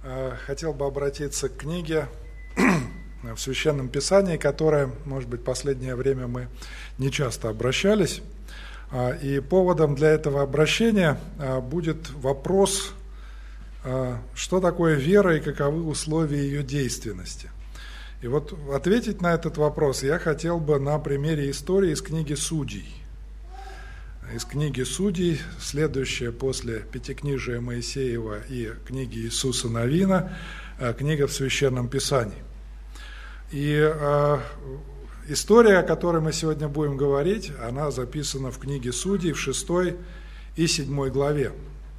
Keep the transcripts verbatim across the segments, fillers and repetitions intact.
хотел бы обратиться к книге в Священном Писании, которая, может быть, в последнее время мы не часто обращались. И поводом для этого обращения будет вопрос, что такое вера и каковы условия ее действенности. И вот ответить на этот вопрос я хотел бы на примере истории из книги Судей. Из книги Судей, следующая после Пятикнижия Моисеева и книги Иисуса Навина, книга в Священном Писании. И э, история, о которой мы сегодня будем говорить, она записана в книге Судей в шестой и седьмой главе.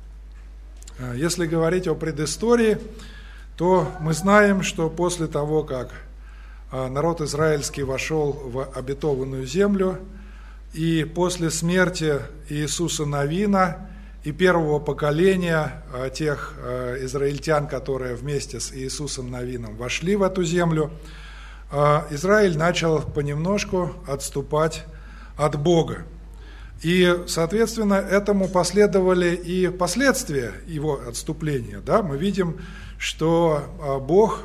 Если говорить о предыстории, то мы знаем, что после того, как народ израильский вошел в обетованную землю, и после смерти Иисуса Навина и первого поколения тех израильтян, которые вместе с Иисусом Навином вошли в эту землю, Израиль начал понемножку отступать от Бога. И, соответственно, этому последовали и последствия его отступления. Да? Мы видим, что Бог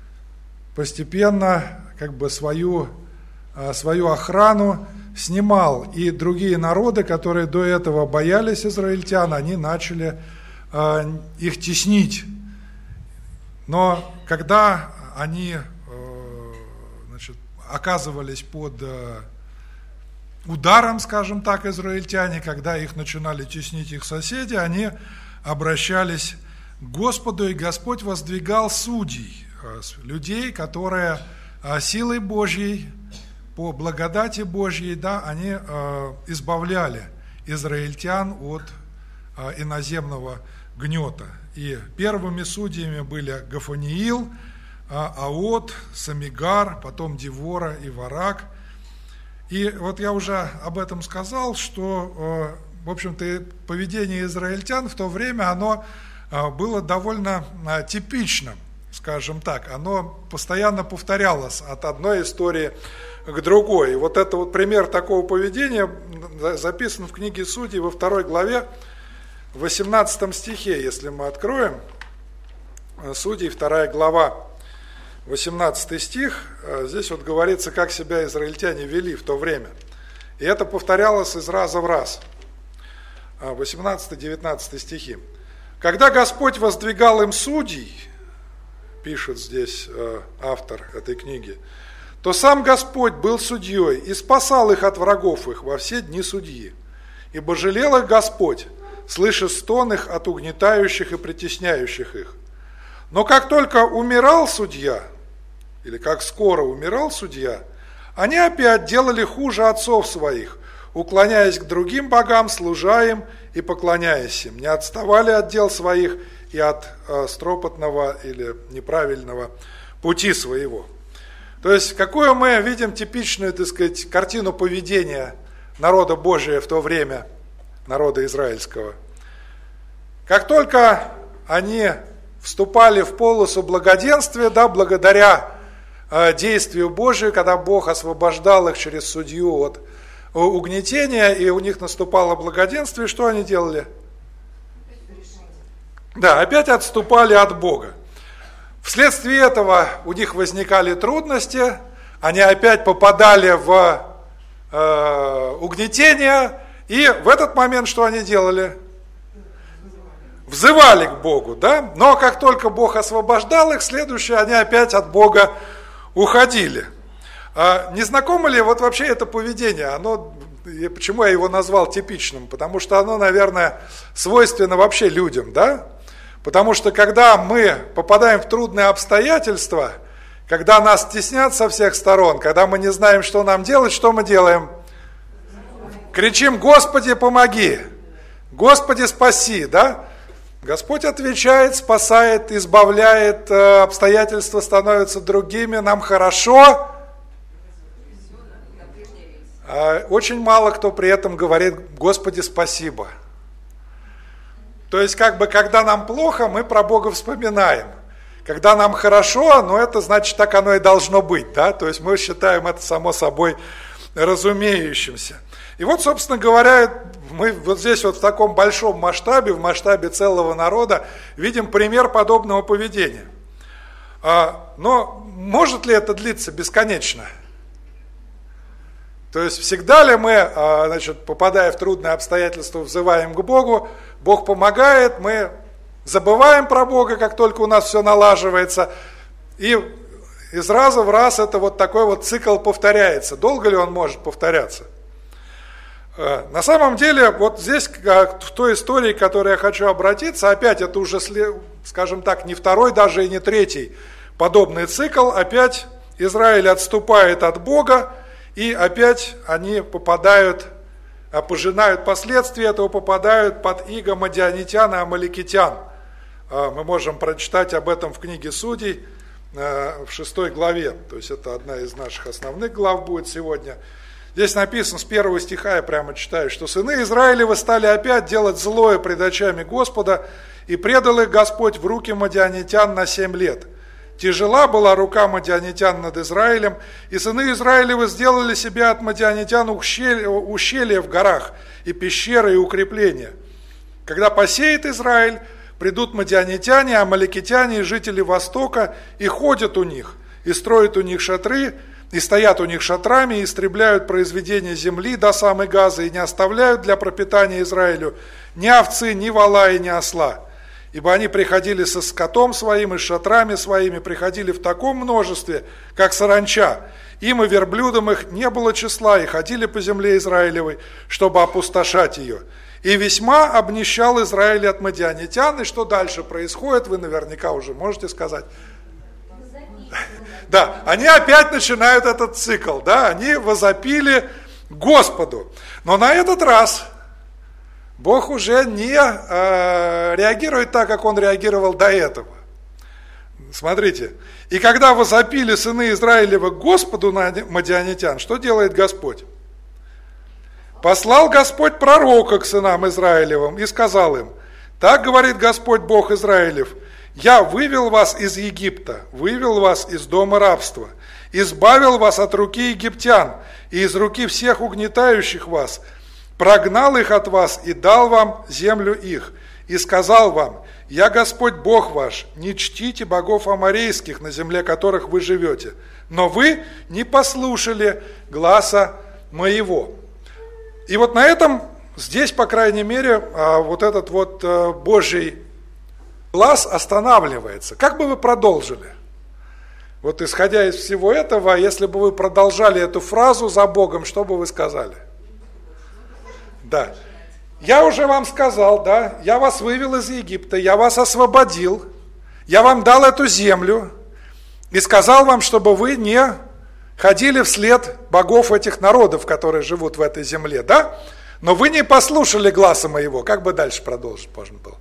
постепенно как бы свою, свою охрану снимал, и другие народы, которые до этого боялись израильтян, они начали э, их теснить. Но когда они э, значит, оказывались под э, ударом, скажем так, израильтяне, когда их начинали теснить их соседи, они обращались к Господу, и Господь воздвигал судей, э, людей, которые э, силой Божьей, по благодати Божьей, да, они э, избавляли израильтян от э, иноземного гнета. И первыми судьями были Гафаниил, э, Аот, Самигар, потом Девора и Варак. И вот я уже об этом сказал, что, э, в общем-то, поведение израильтян в то время, оно э, было довольно э, типичным, скажем так. Оно постоянно повторялось от одной истории к другой. И вот это вот пример такого поведения записан в книге Судей во второй главе, в восемнадцатом стихе, если мы откроем. Судей, вторая глава, восемнадцатый стих. Здесь вот говорится, как себя израильтяне вели в то время. И это повторялось из раза в раз. восемнадцатый-девятнадцатый стихи. «Когда Господь воздвигал им судей», пишет здесь автор этой книги, «то сам Господь был судьей и спасал их от врагов их во все дни судьи. Ибо жалел их Господь, слыша стон их от угнетающих и притесняющих их. Но как только умирал судья, или как скоро умирал судья, они опять делали хуже отцов своих, уклоняясь к другим богам, служа им и поклоняясь им, не отставали от дел своих и от э, стропотного или неправильного пути своего». То есть, какую мы видим типичную, так сказать, картину поведения народа Божия в то время, народа израильского. Как только они вступали в полосу благоденствия, да, благодаря э, действию Божию, когда Бог освобождал их через судью от угнетения, и у них наступало благоденствие, что они делали? Да, опять отступали от Бога. Вследствие этого у них возникали трудности, они опять попадали в э, угнетение, и в этот момент что они делали? Взывали к Богу, да? Но как только Бог освобождал их, следующее, они опять от Бога уходили. А не знакомо ли вот вообще это поведение? Оно, почему я его назвал типичным? Потому что оно, наверное, свойственно вообще людям, да? Потому что когда мы попадаем в трудные обстоятельства, когда нас теснят со всех сторон, когда мы не знаем, что нам делать, что мы делаем? Кричим: «Господи, помоги! Господи, спаси!» Да? Господь отвечает, спасает, избавляет, обстоятельства становятся другими, нам хорошо. Очень мало кто при этом говорит: «Господи, спасибо». То есть, как бы, когда нам плохо, мы про Бога вспоминаем. Когда нам хорошо, ну, это значит, так оно и должно быть, да? То есть, мы считаем это само собой разумеющимся. И вот, собственно говоря, мы вот здесь вот в таком большом масштабе, в масштабе целого народа, видим пример подобного поведения. Но может ли это длиться бесконечно? То есть всегда ли мы, значит, попадая в трудные обстоятельства, взываем к Богу, Бог помогает, мы забываем про Бога, как только у нас все налаживается, и из раза в раз это вот такой вот цикл повторяется. Долго ли он может повторяться? На самом деле, вот здесь, в той истории, к которой я хочу обратиться, опять это уже, скажем так, не второй, даже и не третий подобный цикл, опять Израиль отступает от Бога, и опять они попадают, пожинают последствия этого, попадают под иго мадианитян и амаликитян. Мы можем прочитать об этом в книге Судей, в шестой главе, то есть это одна из наших основных глав будет сегодня. Здесь написано с первого стиха, я прямо читаю, что сыны Израилевы стали опять делать злое пред очами Господа, и предал их Господь в руки мадианитян на семь лет. Тяжела была рука мадианитян над Израилем, и сыны Израилевы сделали себе от мадианитян ущелья в горах, и пещеры, и укрепления. Когда посеет Израиль, придут мадианитяне, амаликитяне и жители Востока, и ходят у них, и строят у них шатры, и стоят у них шатрами, и истребляют произведения земли до самой Газы, и не оставляют для пропитания Израилю ни овцы, ни вола и ни осла. Ибо они приходили со скотом своим и с шатрами своими, приходили в таком множестве, как саранча. Им и верблюдам их не было числа, и ходили по земле Израилевой, чтобы опустошать ее. И весьма обнищал Израиль от мадианитян. И что дальше происходит, вы наверняка уже можете сказать. Да, они опять начинают этот цикл, да, они возопили Господу. Но на этот раз Бог уже не э, реагирует так, как он реагировал до этого. Смотрите, и когда возопили сыны Израилева Господу на мадианитян, что делает Господь? Послал Господь пророка к сынам Израилевым и сказал им: так говорит Господь Бог Израилев: я вывел вас из Египта, вывел вас из дома рабства, избавил вас от руки египтян и из руки всех угнетающих вас, прогнал их от вас и дал вам землю их, и сказал вам: я Господь Бог ваш, не чтите богов аморейских, на земле которых вы живете, но вы не послушали гласа моего. И вот на этом, здесь, по крайней мере, вот этот вот Божий глаз останавливается. Как бы вы продолжили? Вот исходя из всего этого, если бы вы продолжали эту фразу за Богом, что бы вы сказали? Да. Я уже вам сказал, да, я вас вывел из Египта, я вас освободил, я вам дал эту землю и сказал вам, чтобы вы не ходили вслед богов этих народов, которые живут в этой земле, да? Но вы не послушали гласа моего. Как бы дальше продолжить можно было?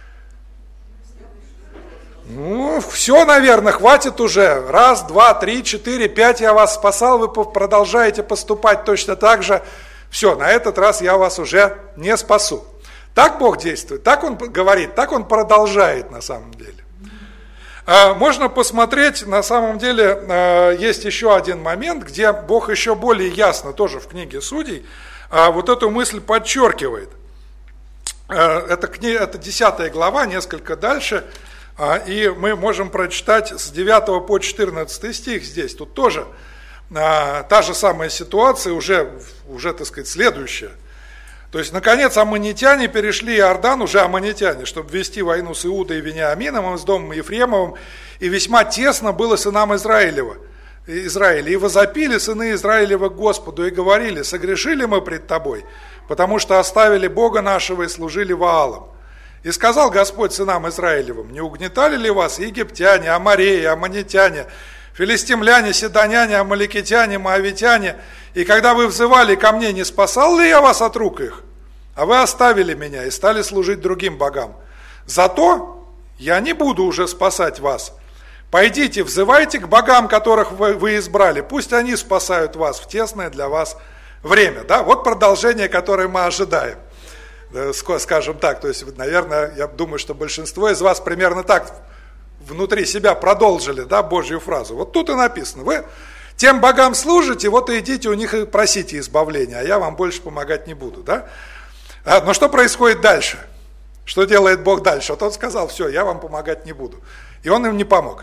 Ну, все, наверное, хватит уже. Раз, два, три, четыре, пять я вас спасал, вы продолжаете поступать точно так же. Все, на этот раз я вас уже не спасу. Так Бог действует, так Он говорит, так Он продолжает на самом деле. Можно посмотреть, на самом деле, есть еще один момент, где Бог еще более ясно, тоже в книге Судей, вот эту мысль подчеркивает. Это, это десятая глава, несколько дальше, и мы можем прочитать с девятого по четырнадцатый стих здесь. Тут тоже та же самая ситуация, уже, уже, так сказать, следующая. То есть, наконец, аммонитяне перешли Иордан, уже аммонитяне, чтобы вести войну с Иудой и Вениамином, и с домом Ефремовым, и весьма тесно было сынам Израилева, Израиля. И возопили сыны Израилева к Господу, и говорили: согрешили мы пред Тобой, потому что оставили Бога нашего и служили Ваалам. И сказал Господь сынам Израилевым: не угнетали ли вас египтяне, амореи, аммонитяне, филистимляне, сидоняне, амаликитяне, моавитяне, и когда вы взывали ко мне, не спасал ли я вас от рук их? А вы оставили меня и стали служить другим богам. Зато я не буду уже спасать вас. Пойдите, взывайте к богам, которых вы, вы избрали, пусть они спасают вас в тесное для вас время. Да? Вот продолжение, которое мы ожидаем, скажем так. То есть, наверное, я думаю, что большинство из вас примерно так внутри себя продолжили, да, Божью фразу. Вот тут и написано: вы Тем богам служите, вот и идите у них и просите избавления, а я вам больше помогать не буду. Да? А, но что происходит дальше? Что делает Бог дальше? Вот он сказал, все, я вам помогать не буду. И он им не помог.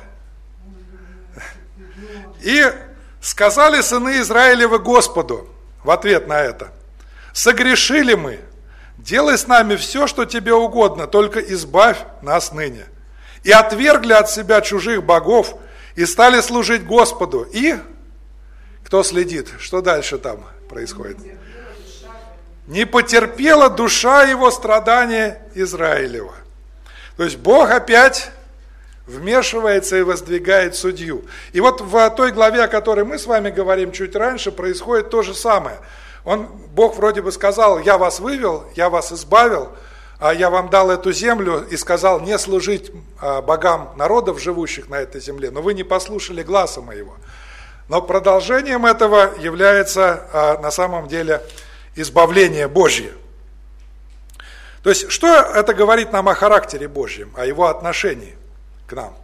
И сказали сыны Израилевы Господу в ответ на это: согрешили мы, делай с нами все, что тебе угодно, только избавь нас ныне. И отвергли от себя чужих богов, и стали служить Господу. И кто следит? Что дальше там происходит? Не потерпела душа его страдания Израилева. То есть Бог опять вмешивается и воздвигает судью. И вот в той главе, о которой мы с вами говорим чуть раньше, происходит то же самое. Он, Бог вроде бы сказал: я вас вывел, я вас избавил, я вам дал эту землю и сказал не служить богам народов, живущих на этой земле, но вы не послушали гласа моего. Но продолжением этого является на самом деле избавление Божье. То есть, что это говорит нам о характере Божьем, о его отношении к нам?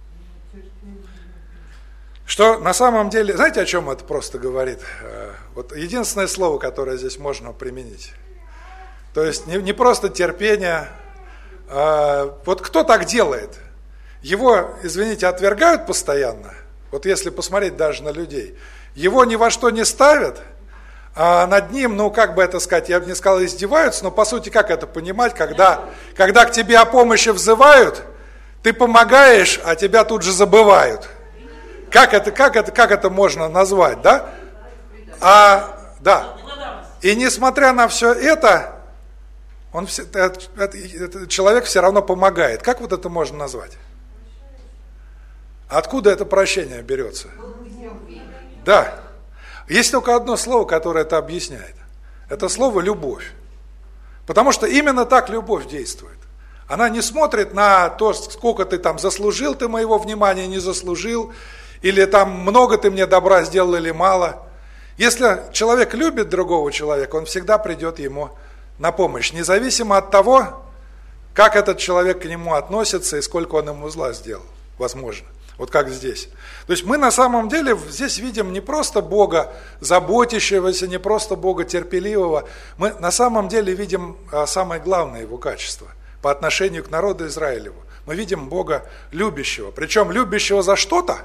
Что на самом деле, знаете, о чем это просто говорит? Вот единственное слово, которое здесь можно применить. То есть не, не просто терпение. А, вот кто так делает? Его, извините, отвергают постоянно. Вот если посмотреть даже на людей. Его ни во что не ставят, а над ним, ну как бы это сказать, я бы не сказал издеваются, но по сути как это понимать, когда, когда к тебе о помощи взывают, ты помогаешь, а тебя тут же забывают. Как это, как это, как это можно назвать, да? А, да. И несмотря на все это, он, этот, этот человек все равно помогает. Как вот это можно назвать? Откуда это прощение берется? Да. Есть только одно слово, которое это объясняет. Это слово «любовь». Потому что именно так любовь действует. Она не смотрит на то, сколько ты там заслужил, ты моего внимания не заслужил, или там много ты мне добра сделал или мало. Если человек любит другого человека, он всегда придет ему на помощь, независимо от того, как этот человек к нему относится и сколько он ему зла сделал, возможно. Вот как здесь. То есть мы на самом деле здесь видим не просто Бога заботящегося, не просто Бога терпеливого, мы на самом деле видим самое главное его качество по отношению к народу Израилеву. Мы видим Бога любящего, причем любящего за что-то.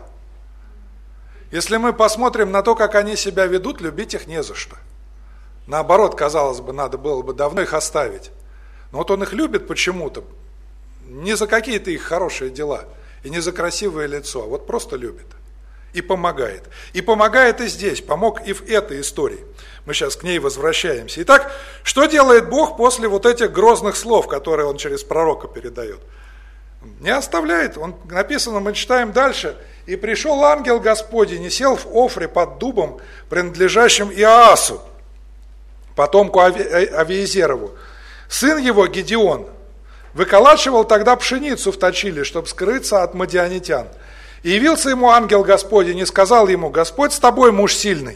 Если мы посмотрим на то, как они себя ведут, любить их не за что. Наоборот, казалось бы, надо было бы давно их оставить. Но вот он их любит почему-то, не за какие-то их хорошие дела, и не за красивое лицо, а вот просто любит. И помогает. И помогает и здесь, помог и в этой истории. Мы сейчас к ней возвращаемся. Итак, что делает Бог после вот этих грозных слов, которые Он через пророка передает? Не оставляет. Он, написано, мы читаем дальше. «И пришел ангел Господень, и сел в Офре под дубом, принадлежащим Иоасу, потомку Авиезерову. Сын его, Гедеон, выколачивал тогда пшеницу в точиле, чтобы скрыться от мадианитян. И явился ему ангел Господень и сказал ему: Господь с тобой, муж сильный.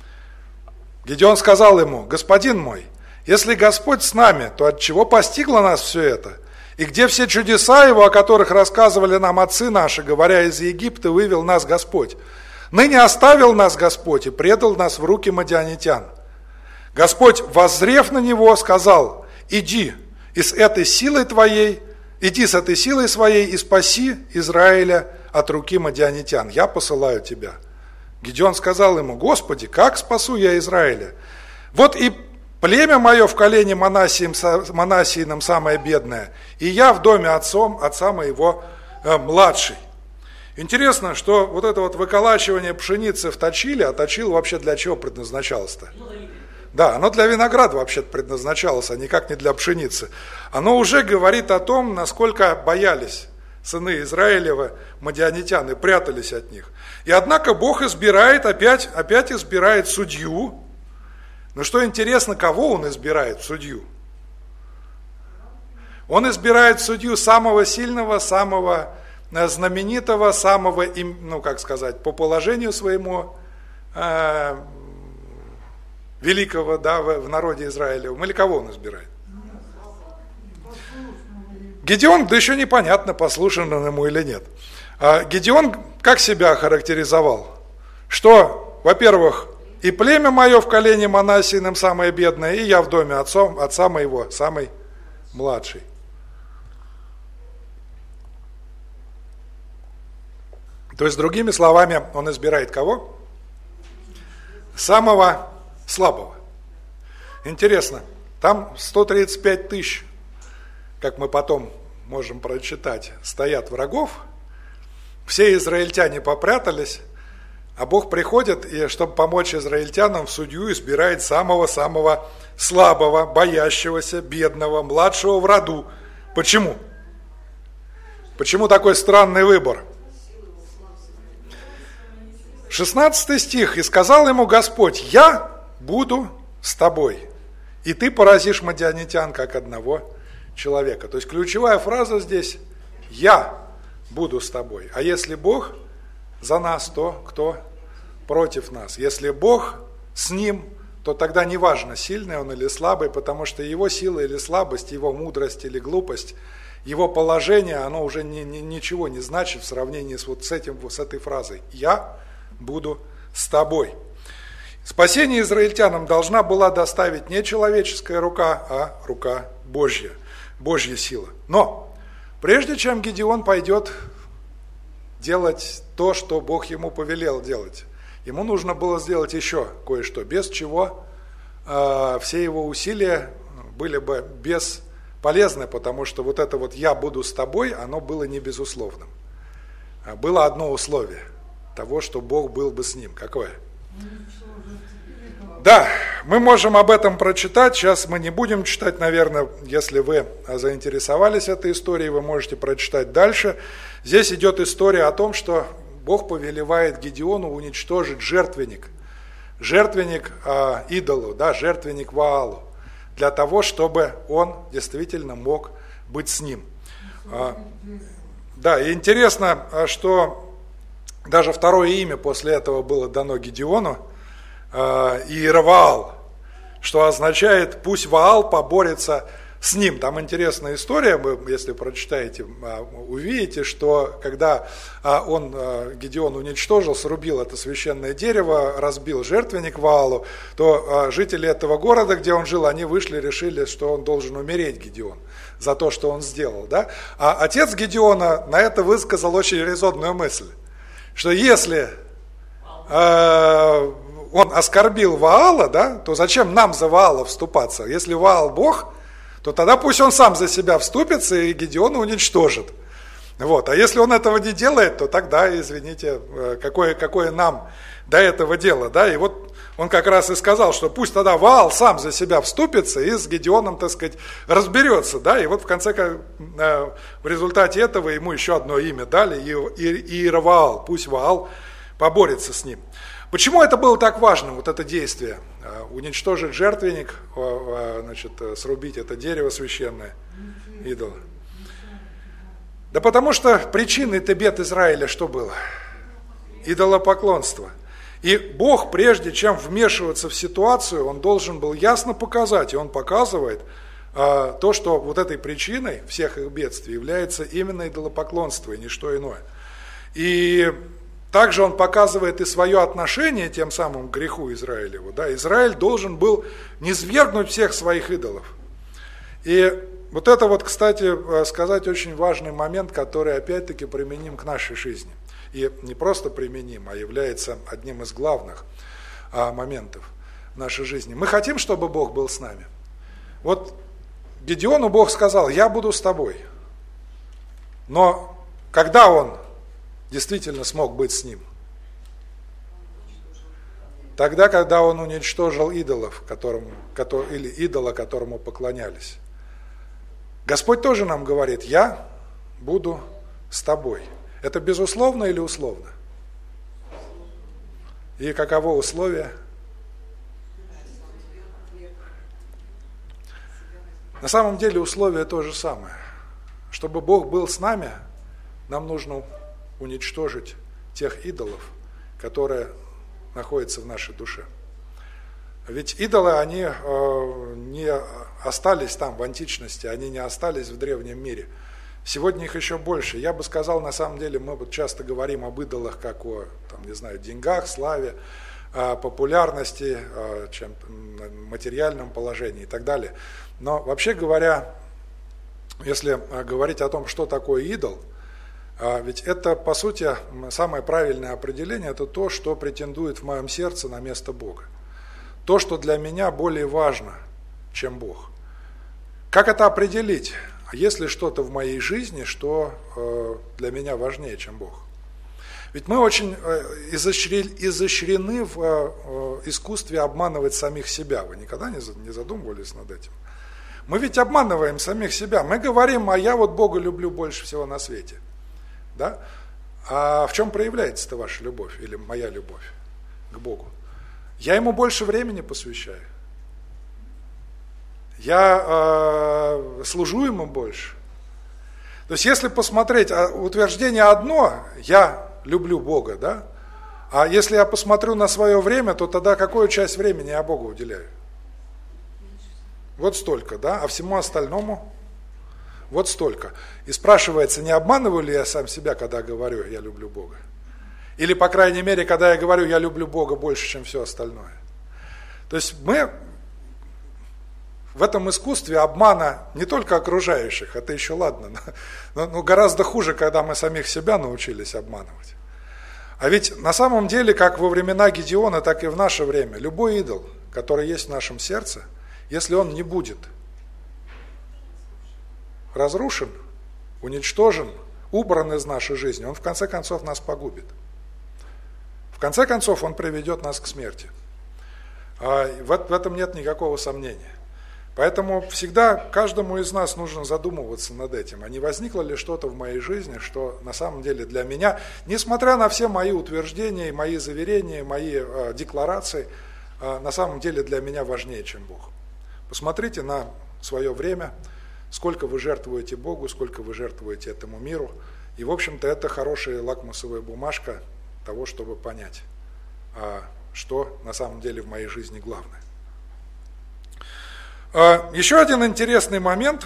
Гедеон сказал ему: Господин мой, если Господь с нами, то от чего постигло нас все это? И где все чудеса его, о которых рассказывали нам отцы наши, говоря, из Египта вывел нас Господь? Ныне оставил нас Господь и предал нас в руки мадианитян. Господь, воззрев на него, сказал: иди, и с этой силой твоей, иди с этой силой своей и спаси Израиля от руки мадианитян. Я посылаю тебя. Гедеон сказал ему: Господи, как спасу я Израиля? Вот и племя мое в колене Манассиином самое бедное, и я в доме отцом, отца моего э, младший. Интересно, что вот это вот выколачивание пшеницы в точиле, а точил вообще для чего предназначалось-то? Да, оно для винограда вообще-то предназначалось, а никак не для пшеницы. Оно уже говорит о том, насколько боялись сыны Израилева мадианитян и прятались от них. И однако Бог избирает, опять, опять избирает судью. Но что интересно, кого Он избирает в судью? Он избирает судью самого сильного, самого знаменитого, самого, ну как сказать, по положению своему э, великого, да, в, в народе Израилевом. Или кого Он избирает? Гедеон, да еще непонятно, послушан он ему или нет. А Гедеон как себя охарактеризовал? что, во-первых, и племя мое в колене Манассиином самое бедное, и я в доме отцом, отца моего самый младший. То есть, другими словами, он избирает кого? Самого слабого. Интересно, там сто тридцать пять тысяч, как мы потом можем прочитать, стоят врагов, все израильтяне попрятались, а Бог приходит и, чтобы помочь израильтянам, в судью избирает самого-самого слабого, боящегося, бедного, младшего в роду. Почему? Почему такой странный выбор? шестнадцатый стих. «И сказал ему Господь: я буду с тобой, и ты поразишь мадианитян, как одного человека». То есть ключевая фраза здесь: «Я буду с тобой». А если Бог за нас, то кто против нас? Если Бог с ним, то тогда не важно, сильный он или слабый, потому что его сила или слабость, его мудрость или глупость, его положение, оно уже ни, ни, ничего не значит в сравнении с, вот с, этим, с этой фразой: «Я буду с тобой». Спасение израильтянам должна была доставить не человеческая рука, а рука Божья, Божья сила. Но прежде чем Гедеон пойдет делать то, что Бог ему повелел делать, ему нужно было сделать еще кое-что, без чего э, все его усилия были бы бесполезны, потому что вот это вот «я буду с тобой», оно было не безусловным. Было одно условие того, что Бог был бы с ним. Какое? Да, мы можем об этом прочитать, сейчас мы не будем читать, наверное, если вы заинтересовались этой историей, вы можете прочитать дальше. Здесь идет история о том, что Бог повелевает Гедеону уничтожить жертвенник, жертвенник э, идолу, да, жертвенник Ваалу, для того, чтобы он действительно мог быть с ним. Э, да, и интересно, что даже второе имя после этого было дано Гедеону, Иероваал, что означает «пусть Ваал поборется с ним». Там интересная история, вы, если прочитаете, увидите, что когда он, Гедеон, уничтожил, срубил это священное дерево, разбил жертвенник Ваалу, то жители этого города, где он жил, они вышли, решили, что он должен умереть, Гедеон, за то, что он сделал. Да? А отец Гедеона на это высказал очень резонную мысль, что если э, он оскорбил Ваала, да, то зачем нам за Ваала вступаться? Если Ваал Бог, то тогда пусть он сам за себя вступится и Гедеона уничтожит. Вот. А если он этого не делает, то тогда, извините, какое, какое нам до этого дело. Да? И вот он как раз и сказал, что пусть тогда Ваал сам за себя вступится и с Гедеоном, так сказать, разберется. Да? И вот в конце, в результате этого ему еще одно имя дали, Иероваал, пусть Ваал поборется с ним. Почему это было так важно, вот это действие? Уничтожить жертвенник, значит, срубить это дерево священное, идола. Да потому что причиной-то бед Израиля что было? Идолопоклонство. И Бог, прежде чем вмешиваться в ситуацию, Он должен был ясно показать, и Он показывает то, что вот этой причиной всех их бедствий является именно идолопоклонство и ничто иное. И также он показывает и свое отношение тем самым к греху Израилеву. Да? Израиль должен был низвергнуть всех своих идолов. И вот это вот, кстати, сказать очень важный момент, который опять-таки применим к нашей жизни. И не просто применим, а является одним из главных а, моментов в нашей жизни. Мы хотим, чтобы Бог был с нами. Вот Гедеону Бог сказал: «Я буду с тобой». Но когда он действительно смог быть с ним? Тогда, когда он уничтожил идолов, которому, который, или идола, которому поклонялись. Господь тоже нам говорит: «Я буду с тобой». Это безусловно или условно? И каково условие? На самом деле условие то же самое. Чтобы Бог был с нами, нам нужно уничтожить тех идолов, которые находятся в нашей душе. Ведь идолы, они э, не остались там в античности, они не остались в древнем мире. Сегодня их еще больше. Я бы сказал, на самом деле, мы вот часто говорим об идолах, как о, там, не знаю, деньгах, славе, популярности, чем, материальном положении и так далее. Но вообще говоря, если говорить о том, что такое идол, ведь это, по сути, самое правильное определение, это то, что претендует в моем сердце на место Бога. То, что для меня более важно, чем Бог. Как это определить? Есть ли что-то в моей жизни, что для меня важнее, чем Бог? Ведь мы очень изощрены в искусстве обманывать самих себя. Вы никогда не задумывались над этим? Мы ведь обманываем самих себя. Мы говорим, а я вот Бога люблю больше всего на свете. Да? А в чем проявляется-то ваша любовь или моя любовь к Богу? Я Ему больше времени посвящаю. Я э, служу Ему больше. То есть, если посмотреть, утверждение одно, я люблю Бога, да? А если я посмотрю на свое время, то тогда какую часть времени я Богу уделяю? Вот столько, да? А всему остальному вот столько. И спрашивается, не обманываю ли я сам себя, когда говорю, я люблю Бога? Или, по крайней мере, когда я говорю, я люблю Бога больше, чем все остальное. То есть мы в этом искусстве обмана не только окружающих, это еще ладно, но, но гораздо хуже, когда мы самих себя научились обманывать. А ведь на самом деле, как во времена Гедеона, так и в наше время, любой идол, который есть в нашем сердце, если он не будет разрушен, уничтожен, убран из нашей жизни, он в конце концов нас погубит. В конце концов он приведет нас к смерти. В этом нет никакого сомнения. Поэтому всегда каждому из нас нужно задумываться над этим, а не возникло ли что-то в моей жизни, что на самом деле для меня, несмотря на все мои утверждения, мои заверения, мои э, декларации, э, на самом деле для меня важнее, чем Бог. Посмотрите на свое время, сколько вы жертвуете Богу, сколько вы жертвуете этому миру, и, в общем-то, это хорошая лакмусовая бумажка того, чтобы понять, э, что на самом деле в моей жизни главное. Еще один интересный момент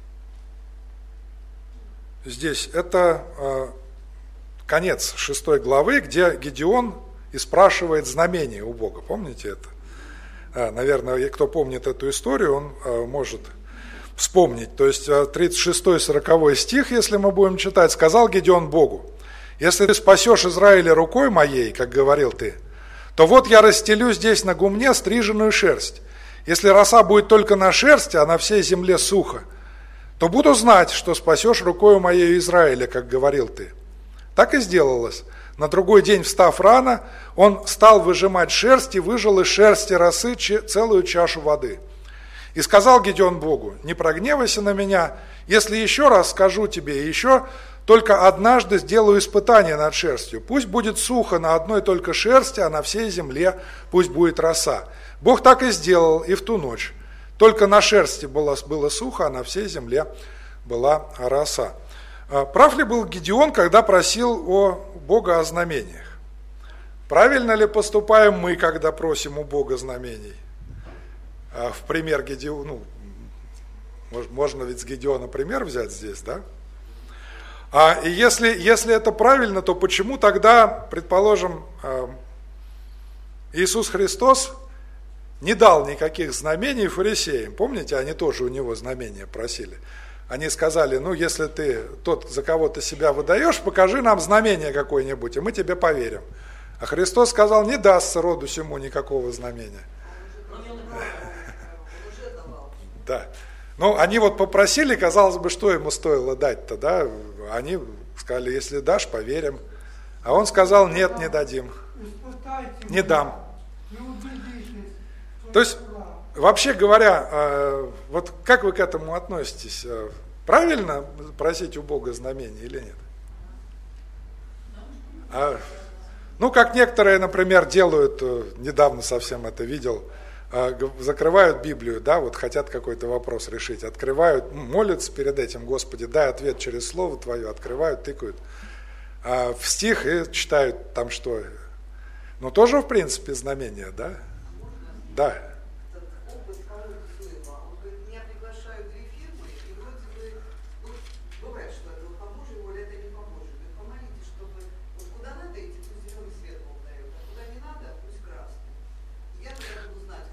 здесь, это конец шестой главы, где Гедеон и спрашивает знамение у Бога. Помните это? Наверное, кто помнит эту историю, он может вспомнить. То есть тридцать шестой сороковой стих, если мы будем читать, сказал Гедеон Богу: «Если ты спасешь Израиля рукой моей, как говорил ты, то вот я расстелю здесь на гумне стриженную шерсть. Если роса будет только на шерсти, а на всей земле сухо, то буду знать, что спасешь рукою моей Израиля, как говорил ты». Так и сделалось. На другой день, встав рано, он стал выжимать шерсть и выжал из шерсти росы целую чашу воды. И сказал Гедеон Богу: «Не прогневайся на меня, если еще раз скажу тебе, и еще только однажды сделаю испытание над шерстью. Пусть будет сухо на одной только шерсти, а на всей земле пусть будет роса». Бог так и сделал и в ту ночь. Только на шерсти было, было сухо, а на всей земле была роса. Прав ли был Гедеон, когда просил о Бога о знамениях? Правильно ли поступаем мы, когда просим у Бога знамений? В пример Гедеона, ну, можно ведь с Гедеона пример взять здесь, да? А и если, если это правильно, то почему тогда, предположим, Иисус Христос не дал никаких знамений фарисеям? Помните, они тоже у него знамения просили. Они сказали: ну, если ты тот, за кого ты себя выдаешь, покажи нам знамение какое-нибудь, и мы тебе поверим. А Христос сказал: не дастся роду сему никакого знамения. Да. Ну, они вот попросили, казалось бы, что ему стоило дать-то, да? Они сказали: если дашь, поверим. А он сказал: нет, не дадим. Не дам. То есть, вообще говоря, вот как вы к этому относитесь? Правильно просить у Бога знамения или нет? А, ну, как некоторые, например, делают, недавно совсем это видел, закрывают Библию, да, вот хотят какой-то вопрос решить, открывают, молятся перед этим: Господи, дай ответ через Слово Твое, открывают, тыкают а в стих и читают там что. Ну, тоже, в принципе, знамение, да? Да. Опыт кого-то своего. Он говорит: меня приглашают две фирмы, и вроде бы, ну, бывает, что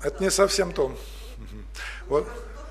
это не совсем то. Вот.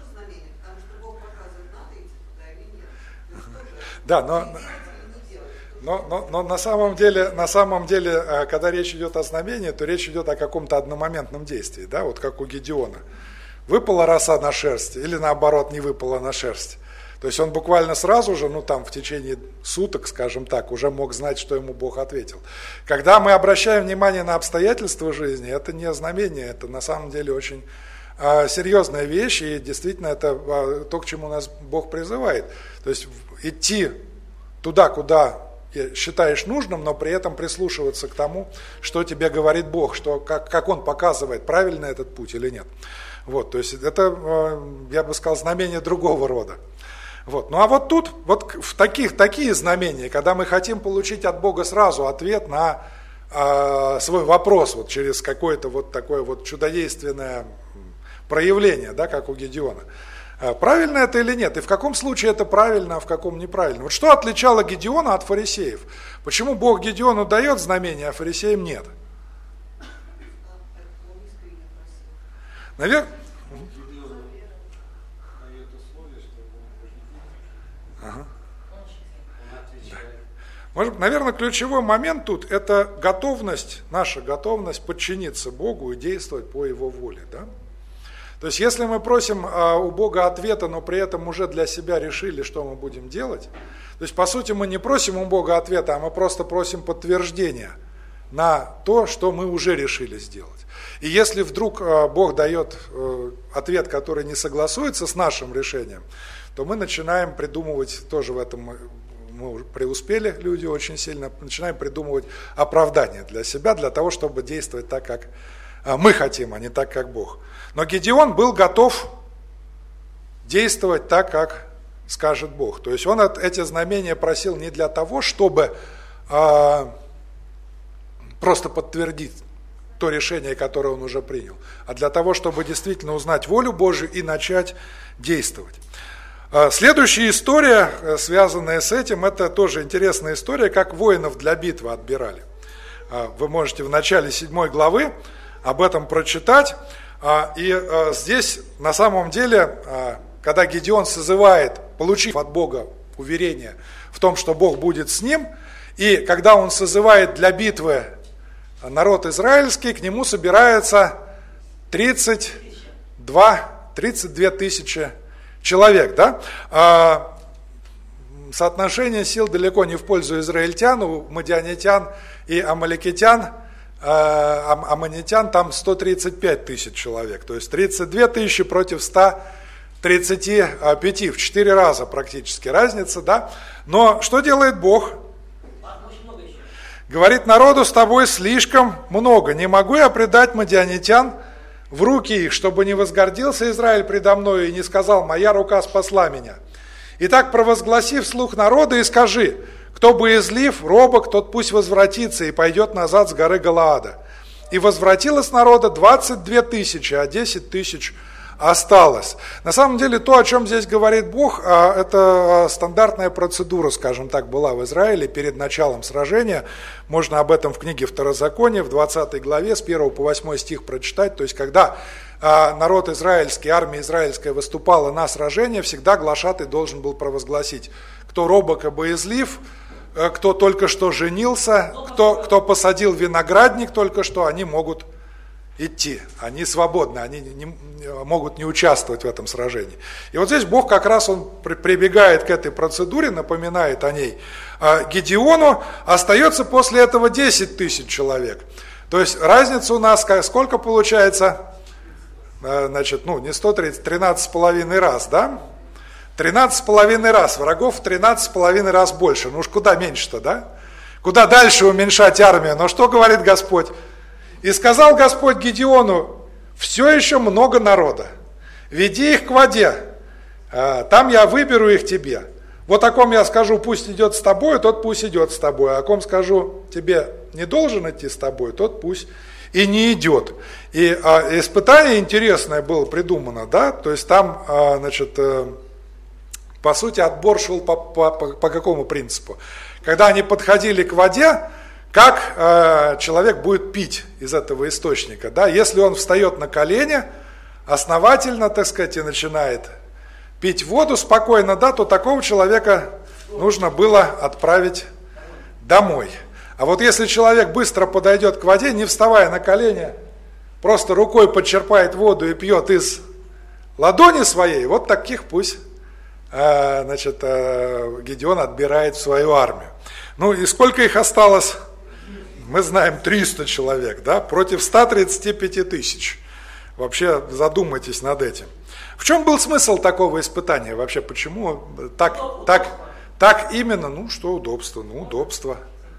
Да, но, но, но, но на самом деле, на самом деле, когда речь идет о знамении, то речь идет о каком-то одномоментном действии, да, вот как у Гедеона. Выпала роса на шерсть или наоборот не выпала на шерсть. То есть он буквально сразу же, ну там в течение суток, скажем так, уже мог знать, что ему Бог ответил. Когда мы обращаем внимание на обстоятельства жизни, это не знамение, это на самом деле очень э, серьезная вещь, и действительно это э, то, к чему нас Бог призывает. То есть идти туда, куда считаешь нужным, но при этом прислушиваться к тому, что тебе говорит Бог, что, как, как Он показывает, правильно этот путь или нет. Вот, то есть это, я бы сказал, знамение другого рода. Вот. Ну а вот тут, вот в таких, такие знамения, когда мы хотим получить от Бога сразу ответ на э, свой вопрос, вот через какое-то вот такое вот чудодейственное проявление, да, как у Гедеона. Правильно это или нет? И в каком случае это правильно, а в каком неправильно? Вот что отличало Гедеона от фарисеев? Почему Бог Гедеону дает знамения, а фарисеям нет? Наверное... Ага. Да. Может, наверное, ключевой момент тут – это готовность, наша готовность подчиниться Богу и действовать по Его воле. Да? То есть, если мы просим а, у Бога ответа, но при этом уже для себя решили, что мы будем делать, то есть, по сути, мы не просим у Бога ответа, а мы просто просим подтверждения на то, что мы уже решили сделать. И если вдруг а, Бог дает а, ответ, который не согласуется с нашим решением, то мы начинаем придумывать, тоже в этом мы уже преуспели, люди очень сильно, начинаем придумывать оправдания для себя, для того, чтобы действовать так, как мы хотим, а не так, как Бог. Но Гедеон был готов действовать так, как скажет Бог. То есть он эти знамения просил не для того, чтобы а, просто подтвердить то решение, которое он уже принял, а для того, чтобы действительно узнать волю Божию и начать действовать. Следующая история, связанная с этим, это тоже интересная история, как воинов для битвы отбирали. Вы можете в начале седьмой главы об этом прочитать. И здесь на самом деле, когда Гедеон созывает, получив от Бога уверение в том, что Бог будет с ним, и когда он созывает для битвы народ израильский, к нему собирается тридцать две тысячи человек, да? А, соотношение сил далеко не в пользу израильтян, у мадианитян и амаликитян, а, аммонитян там сто тридцать пять тысяч человек, то есть тридцать две тысячи против ста тридцати пяти, в четыре раза практически разница, да? Но что делает Бог? Говорит народу: с тобой слишком много, не могу я предать мадианитян в руки их, чтобы не возгордился Израиль предо мною и не сказал: моя рука спасла меня. Итак, провозгласи вслух народа и скажи: кто боязлив, робок, тот пусть возвратится и пойдет назад с горы Галаада. И возвратилось народа двадцать две тысячи, а десять тысяч осталось. На самом деле, то, о чем здесь говорит Бог, это стандартная процедура, скажем так, была в Израиле перед началом сражения. Можно об этом в книге Второзакония, в двадцатой главе, с первого по восьмой стих прочитать. То есть, когда народ израильский, армия израильская выступала на сражение, всегда глашатай должен был провозгласить: кто робок и боязлив, кто только что женился, кто, кто посадил виноградник только что, они могут идти, они свободны, они не, не, могут не участвовать в этом сражении. И вот здесь Бог как раз он при, прибегает к этой процедуре, напоминает о ней а Гедеону. Остается после этого десять тысяч человек. То есть разница у нас сколько получается? Значит, ну не сто тридцать, тринадцать с половиной раз, да? тринадцать с половиной раз, врагов в тринадцать с половиной раз больше. Ну уж куда меньше-то, да? Куда дальше уменьшать армию? Но что говорит Господь? И сказал Господь Гедеону: все еще много народа, веди их к воде, там я выберу их тебе. Вот о ком я скажу: пусть идет с тобой, тот пусть идет с тобой. А о ком скажу: тебе не должен идти с тобой, тот пусть и не идет. И а, испытание интересное было придумано, да, то есть там, а, значит, по сути, отбор шел по, по, по какому принципу? Когда они подходили к воде, как э, человек будет пить из этого источника, да? Если он встает на колени, основательно, так сказать, и начинает пить воду спокойно, да, то такого человека нужно было отправить домой. А вот если человек быстро подойдет к воде, не вставая на колени, просто рукой подчерпает воду и пьет из ладони своей, вот таких пусть э, значит, э, Гедеон отбирает в свою армию. Ну и сколько их осталось? Мы знаем, триста человек, да, против ста тридцати пяти тысяч. Вообще задумайтесь над этим. В чем был смысл такого испытания? Вообще почему так, так, так именно? Ну что удобство? Ну удобство.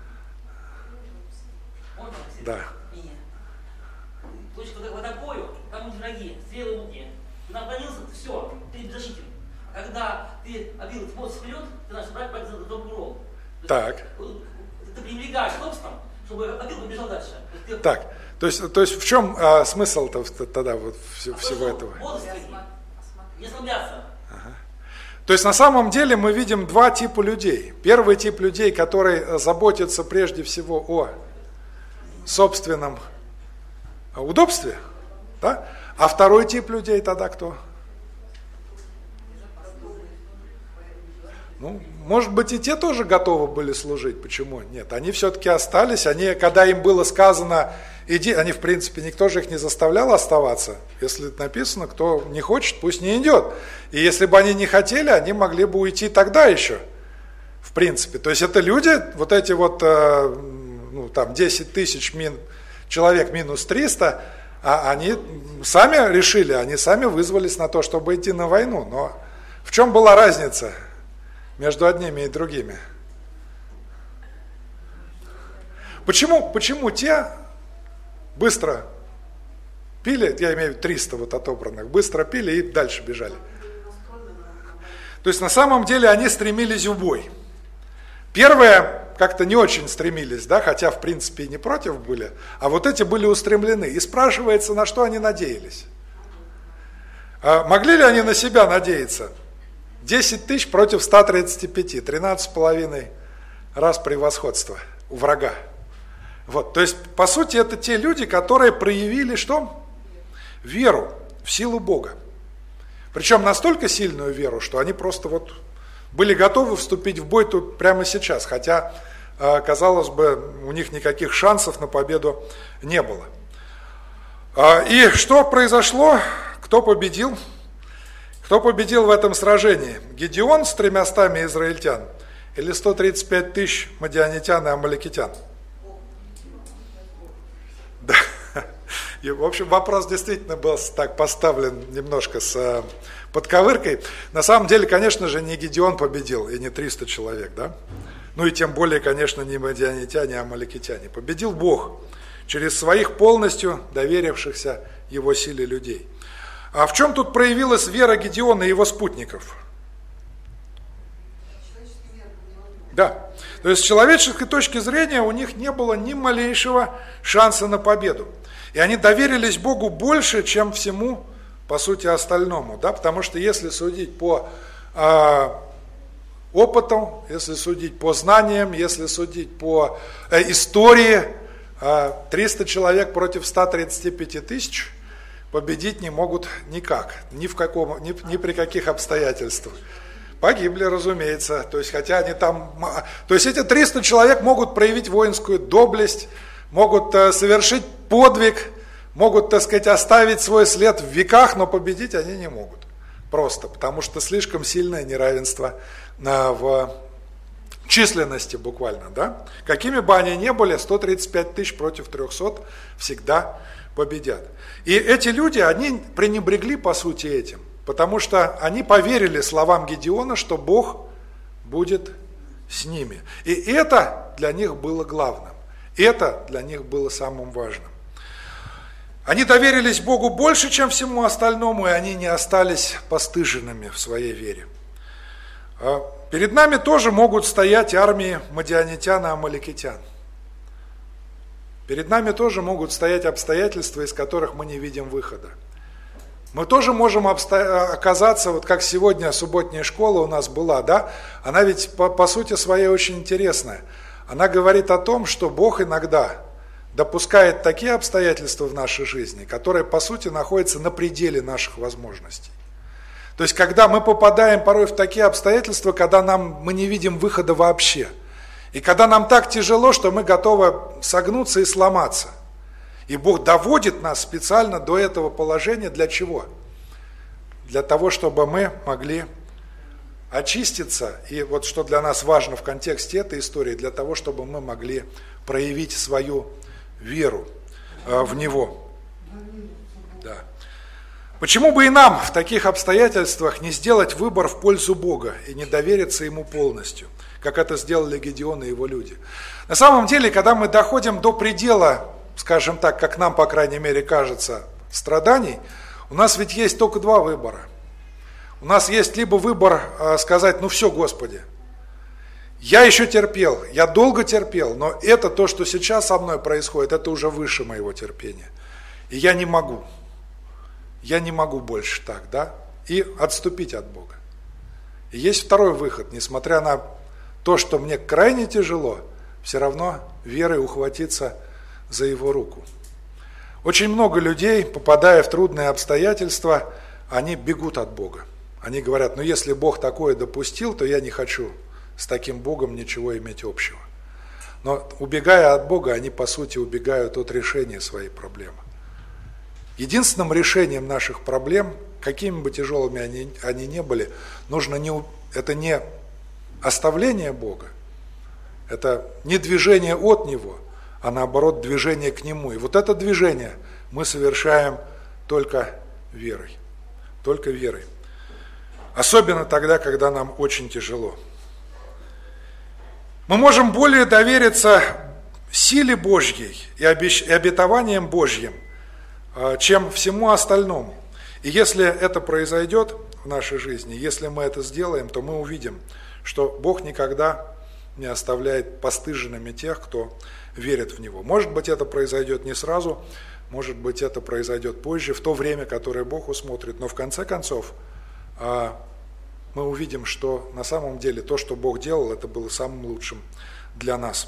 Да. Точка водопою, кому дорогие, стрелы в луке. Ты наклонился, все, ты беззащитен. А когда ты обил смотришь вперед, ты начал брать пальцы за бугром. Так. Ты пренебрегаешь удобством, чтобы обил побежал дальше. Ты... Так, то есть, то есть в чем а, смысл-то тогда вот всего, а всего этого? Не ослабляться. Ага. То есть на самом деле мы видим два типа людей. Первый тип людей, который заботится прежде всего о собственном удобстве, да? А второй тип людей тогда кто? Ну, может быть, и те тоже готовы были служить, почему нет? Они все-таки остались, они, когда им было сказано, иди, они, в принципе, никто же их не заставлял оставаться. Если написано, кто не хочет, пусть не идет. И если бы они не хотели, они могли бы уйти тогда еще, в принципе. То есть это люди, вот эти вот, ну, там, десять тысяч мин, человек минус триста, а они сами решили, они сами вызвались на то, чтобы идти на войну. Но в чем была разница между одними и другими? Почему, почему те быстро пили, я имею в виду триста вот отобранных, быстро пили и дальше бежали? То есть на самом деле они стремились в бой. Первые как-то не очень стремились, да, хотя в принципе и не против были, а вот эти были устремлены. И спрашивается, на что они надеялись. А могли ли они на себя надеяться? десять тысяч против ста тридцати пяти, тринадцать с половиной раз превосходства у врага. Вот, то есть, по сути, это те люди, которые проявили что? Веру в силу Бога. Причем настолько сильную веру, что они просто вот были готовы вступить в бой тут прямо сейчас, хотя, казалось бы, у них никаких шансов на победу не было. И что произошло? Кто победил? Кто победил в этом сражении? Гедеон с тремястами израильтян или сто тридцать пять тысяч мадианитян и амалекитян? Да. И, в общем, вопрос действительно был так поставлен немножко с подковыркой. На самом деле, конечно же, не Гедеон победил, и не триста человек, да? Ну и тем более, конечно, не мадианитяне, а амалекитяне. Победил Бог через своих полностью доверившихся его силе людей. А в чем тут проявилась вера Гедеона и его спутников? Да, то есть с человеческой точки зрения у них не было ни малейшего шанса на победу. И они доверились Богу больше, чем всему, по сути, остальному. Да? Потому что если судить по э, опыту, если судить по знаниям, если судить по э, истории, э, триста человек против ста тридцати пяти тысяч победить не могут никак, ни, в каком, ни, ни при каких обстоятельствах. Погибли, разумеется. То есть, хотя они там... То есть эти триста человек могут проявить воинскую доблесть, могут э, совершить подвиг, могут, так сказать, оставить свой след в веках, но победить они не могут. Просто, потому что слишком сильное неравенство э, в численности буквально. Да? Какими бы они ни были, сто тридцать пять тысяч против трехсот всегда победят. И эти люди, они пренебрегли, по сути, этим. Потому что они поверили словам Гедеона, что Бог будет с ними. И это для них было главным. Это для них было самым важным. Они доверились Богу больше, чем всему остальному, и они не остались постыженными в своей вере. Перед нами тоже могут стоять армии мадианитян и амалекитян. Перед нами тоже могут стоять обстоятельства, из которых мы не видим выхода. Мы тоже можем обсто... оказаться, вот как сегодня субботняя школа у нас была, да, она ведь по, по сути своей очень интересная. она говорит о том, что Бог иногда допускает такие обстоятельства в нашей жизни, которые, по сути, находятся на пределе наших возможностей. То есть, когда мы попадаем порой в такие обстоятельства, когда нам, мы не видим выхода вообще. И когда нам так тяжело, что мы готовы согнуться и сломаться. И Бог доводит нас специально до этого положения для чего? Для того, чтобы мы могли очиститься. И вот что для нас важно в контексте этой истории, для того, чтобы мы могли проявить свою веру э, в Него. Да. Почему бы и нам в таких обстоятельствах не сделать выбор в пользу Бога и не довериться Ему полностью, как это сделали Гедеон и его люди? На самом деле, когда мы доходим до предела, скажем так, как нам, по крайней мере, кажется, страданий, у нас ведь есть только два выбора. У нас есть либо выбор э, сказать, ну все, Господи, я еще терпел, я долго терпел, но это то, что сейчас со мной происходит, это уже выше моего терпения. И я не могу. Я не могу больше так, да? И отступить от Бога. И есть второй выход, несмотря на то, что мне крайне тяжело, все равно верой ухватиться за Его руку. Очень много людей, попадая в трудные обстоятельства, они бегут от Бога. Они говорят, ну если Бог такое допустил, то я не хочу с таким Богом ничего иметь общего. Но убегая от Бога, они по сути убегают от решения своей проблемы. Единственным решением наших проблем, какими бы тяжелыми они, они ни были, нужно не, это не оставление Бога, это не движение от Него, а наоборот движение к Нему. И вот это движение мы совершаем только верой. Только верой. Особенно тогда, когда нам очень тяжело. Мы можем более довериться силе Божьей и обетованиям Божьим, чем всему остальному. И если это произойдет в нашей жизни, если мы это сделаем, то мы увидим, что Бог никогда не оставляет постыженными тех, кто верит в Него. Может быть, это произойдет не сразу, может быть, это произойдет позже, в то время, которое Бог усмотрит, но в конце концов мы увидим, что на самом деле то, что Бог делал, это было самым лучшим для нас.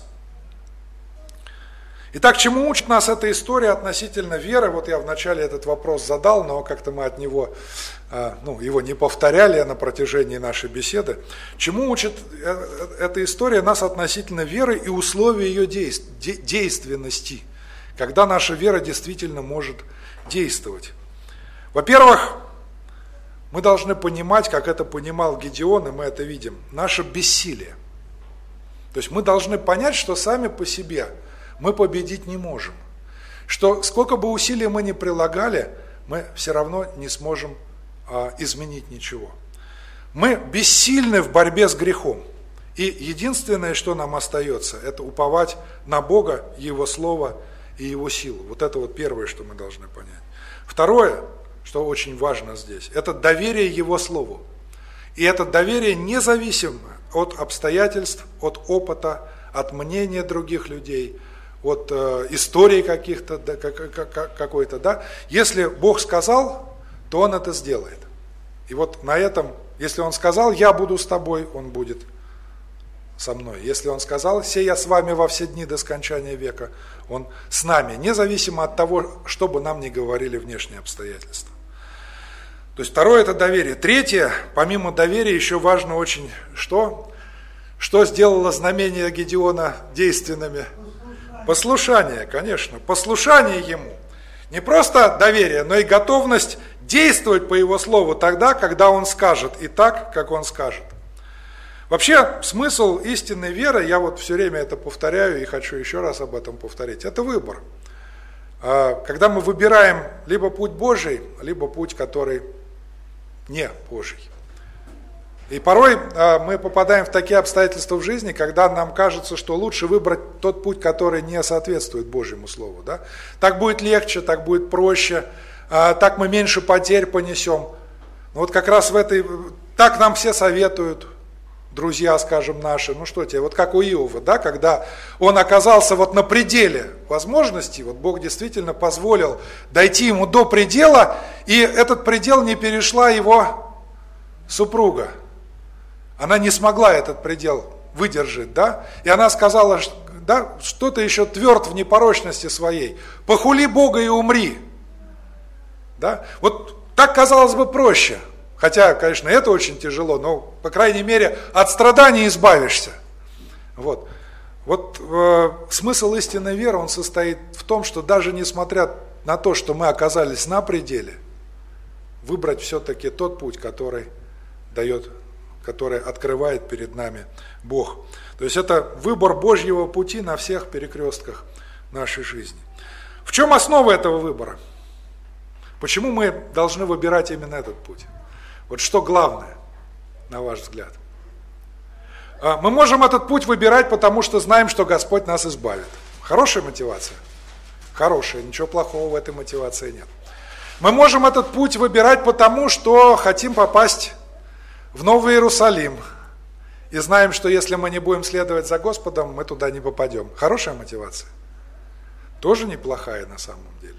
Итак, чему учит нас эта история относительно веры? Вот я вначале этот вопрос задал, но как-то мы от него, ну, его не повторяли на протяжении нашей беседы. Чему учит эта история нас относительно веры и условий ее действенности, когда наша вера действительно может действовать? Во-первых, мы должны понимать, как это понимал Гедеон, и мы это видим, наше бессилие. То есть мы должны понять, что сами по себе мы победить не можем. Что сколько бы усилий мы ни прилагали, мы все равно не сможем а, изменить ничего. Мы бессильны в борьбе с грехом. И единственное, что нам остается, это уповать на Бога, Его Слово и Его силу. Вот это вот первое, что мы должны понять. Второе, что очень важно здесь, это доверие Его Слову. И это доверие независимо от обстоятельств, от опыта, от мнения других людей, от э, истории каких-то, да, как, как, какой-то, да. Если Бог сказал, то Он это сделает. И вот на этом, если Он сказал, я буду с тобой, Он будет со мной. Если Он сказал, се я с вами во все дни до скончания века, Он с нами, независимо от того, что бы нам ни говорили внешние обстоятельства. То есть второе – это доверие. Третье, помимо доверия, еще важно очень что? Что сделало знамения Гедеона действенными? Послушание, конечно. Послушание Ему. Не просто доверие, но и готовность действовать по Его Слову тогда, когда Он скажет, и так, как Он скажет. Вообще, смысл истинной веры, я вот все время это повторяю и хочу еще раз об этом повторить, это выбор. Когда мы выбираем либо путь Божий, либо путь, который не Божий. И порой мы попадаем в такие обстоятельства в жизни, когда нам кажется, что лучше выбрать тот путь, который не соответствует Божьему Слову. Да? Так будет легче, так будет проще, так мы меньше потерь понесем. Но вот как раз в этой... Так нам все советуют, друзья, скажем, наши. Ну что тебе, вот как у Иова, да, когда он оказался вот на пределе возможностей, вот Бог действительно позволил дойти ему до предела, и этот предел не перешла его супруга. Она не смогла этот предел выдержит, да? И она сказала, да, что ты еще тверд в непорочности своей, похули Бога и умри. Да? Вот так, казалось бы, проще. Хотя, конечно, это очень тяжело, но, по крайней мере, от страданий избавишься. Вот, вот э, смысл истинной веры, он состоит в том, что даже несмотря на то, что мы оказались на пределе, выбрать все-таки тот путь, который дает, который открывает перед нами Бог. То есть это выбор Божьего пути на всех перекрестках нашей жизни. В чем основа этого выбора? Почему мы должны выбирать именно этот путь? Вот что главное, на ваш взгляд? Мы можем этот путь выбирать, потому что знаем, что Господь нас избавит. Хорошая мотивация? Хорошая, ничего плохого в этой мотивации нет. Мы можем этот путь выбирать, потому что хотим попасть в Новый Иерусалим. И знаем, что если мы не будем следовать за Господом, мы туда не попадем. Хорошая мотивация? Тоже неплохая на самом деле.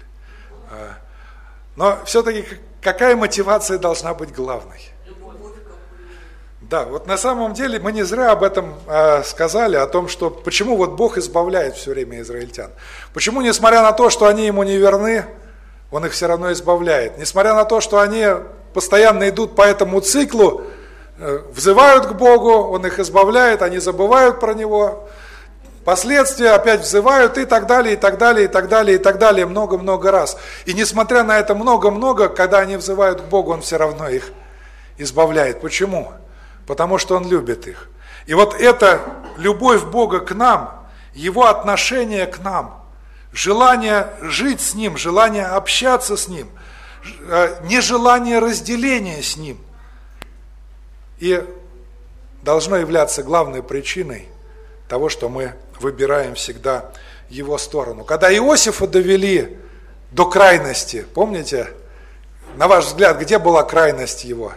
Но все-таки какая мотивация должна быть главной? Да, вот на самом деле мы не зря об этом э, сказали, о том, что почему вот Бог избавляет все время израильтян. Почему, несмотря на то, что они ему не верны, он их все равно избавляет. Несмотря на то, что они постоянно идут по этому циклу, э, взывают к Богу, он их избавляет, они забывают про него, последствия опять взывают и так далее, и так далее, и так далее, и так далее, много-много раз. И несмотря на это много-много, когда они взывают к Богу, он все равно их избавляет. Почему? Потому что он любит их. И вот эта любовь Бога к нам, его отношение к нам, желание жить с ним, желание общаться с ним, нежелание разделения с ним, и должно являться главной причиной того, что мы выбираем всегда его сторону. Когда Иосифа довели до крайности, помните, на ваш взгляд, где была крайность его?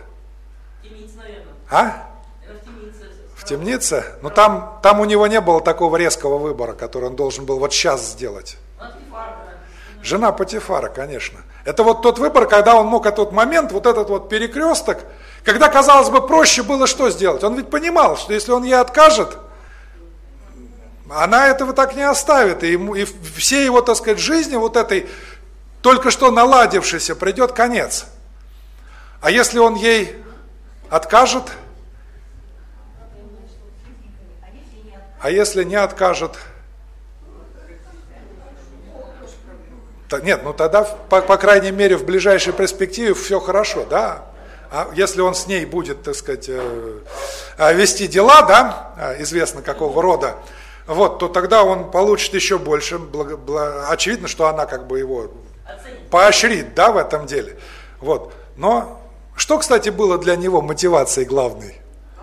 А? В темнице? Ну там, там у него не было такого резкого выбора, который он должен был вот сейчас сделать. Жена Потифара, конечно. Это вот тот выбор, когда он мог этот момент, вот этот вот перекресток, когда, казалось бы, проще было что сделать? Он ведь понимал, что если он ей откажет, она этого так не оставит. И, ему, и всей его, так сказать, жизни вот этой, только что наладившейся, придет конец. А если он ей откажет, а если не откажет, то, нет, ну тогда, по, по крайней мере, в ближайшей перспективе все хорошо, да? А если он с ней будет, так сказать, вести дела, да, известно какого рода, вот, то тогда он получит еще больше, благо, благо, очевидно, что она как бы его поощрит, да, в этом деле, вот, но что, кстати, было для него мотивацией главной?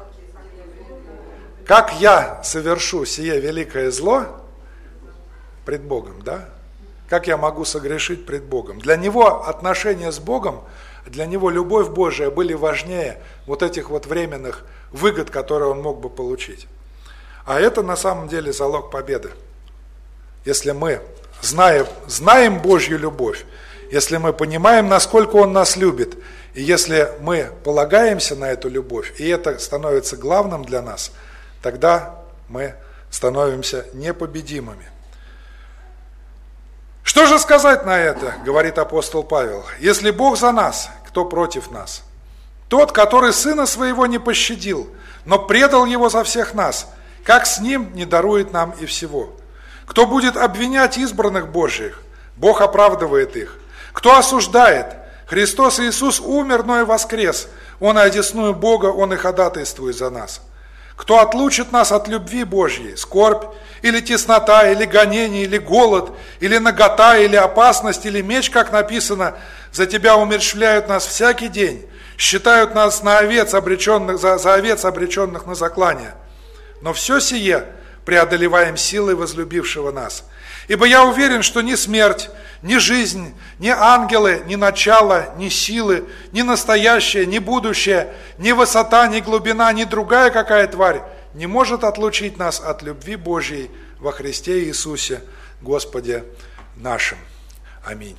Как я совершу сие великое зло пред Богом, да? Как я могу согрешить пред Богом? Для него отношения с Богом, для него любовь Божия были важнее вот этих вот временных выгод, которые он мог бы получить. А это на самом деле залог победы. Если мы знаем, знаем Божью любовь, если мы понимаем, насколько Он нас любит, и если мы полагаемся на эту любовь, и это становится главным для нас, тогда мы становимся непобедимыми. Что же сказать на это, говорит апостол Павел? Если Бог за нас, кто против нас? Тот, который Сына Своего не пощадил, но предал Его за всех нас, как с Ним не дарует нам и всего? Кто будет обвинять избранных Божьих? Бог оправдывает их. Кто осуждает? Христос Иисус умер, но и воскрес. Он и одесную Бога, Он и ходатайствует за нас. Кто отлучит нас от любви Божьей? Скорбь, или теснота, или гонение, или голод, или нагота, или опасность, или меч, как написано, за Тебя умерщвляют нас всякий день, считают нас на овец, обреченных, за, за овец, обреченных на заклание. Но все сие преодолеваем силой возлюбившего нас. Ибо я уверен, что ни смерть, ни жизнь, ни ангелы, ни начало, ни силы, ни настоящее, ни будущее, ни высота, ни глубина, ни другая какая тварь не может отлучить нас от любви Божьей во Христе Иисусе, Господе нашим. Аминь.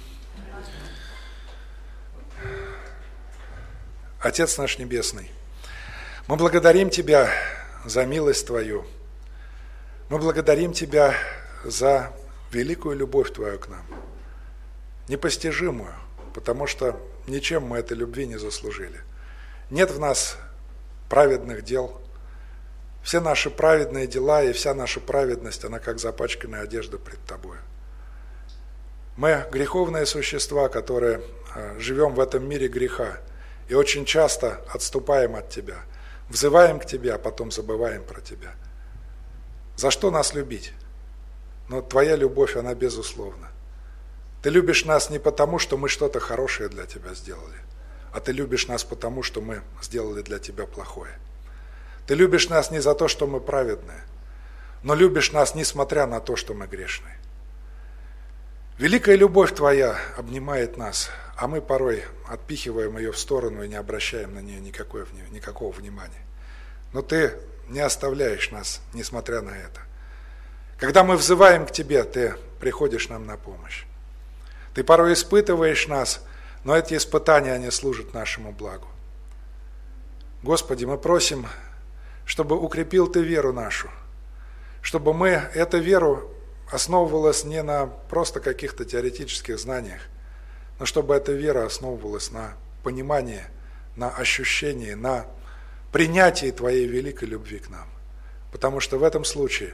Отец наш Небесный, мы благодарим Тебя за милость Твою. Мы благодарим Тебя за великую любовь Твою к нам, непостижимую, потому что ничем мы этой любви не заслужили. Нет в нас праведных дел. Все наши праведные дела и вся наша праведность, она как запачканная одежда пред Тобой. Мы греховные существа, которые живем в этом мире греха и очень часто отступаем от Тебя, взываем к Тебе, а потом забываем про Тебя. За что нас любить? Но Твоя любовь, она безусловна. Ты любишь нас не потому, что мы что-то хорошее для Тебя сделали, а Ты любишь нас потому, что мы сделали для Тебя плохое. Ты любишь нас не за то, что мы праведные, но любишь нас, несмотря на то, что мы грешные. Великая любовь Твоя обнимает нас, а мы порой отпихиваем ее в сторону и не обращаем на нее никакой, никакого внимания. Но Ты не оставляешь нас, несмотря на это. Когда мы взываем к Тебе, Ты приходишь нам на помощь. Ты порой испытываешь нас, но эти испытания, они служат нашему благу. Господи, мы просим, чтобы укрепил Ты веру нашу, чтобы мы, эта веру основывалась не на просто каких-то теоретических знаниях, но чтобы эта вера основывалась на понимании, на ощущении, на принятии Твоей великой любви к нам. Потому что в этом случае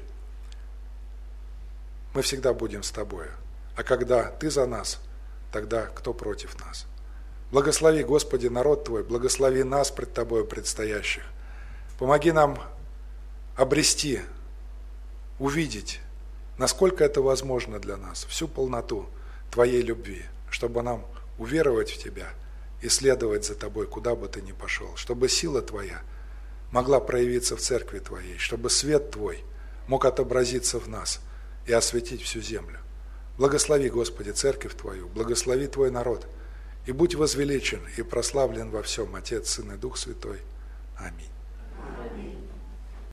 мы всегда будем с Тобою. А когда Ты за нас, тогда кто против нас? Благослови, Господи, народ Твой, благослови нас пред Тобою предстоящих. Помоги нам обрести, увидеть, насколько это возможно для нас, всю полноту Твоей любви, чтобы нам уверовать в Тебя и следовать за Тобой, куда бы Ты ни пошел, чтобы сила Твоя могла проявиться в церкви Твоей, чтобы свет Твой мог отобразиться в нас и осветить всю землю. Благослови, Господи, церковь Твою, благослови Твой народ, и будь возвеличен и прославлен во всем Отец, Сын и Дух Святой. Аминь.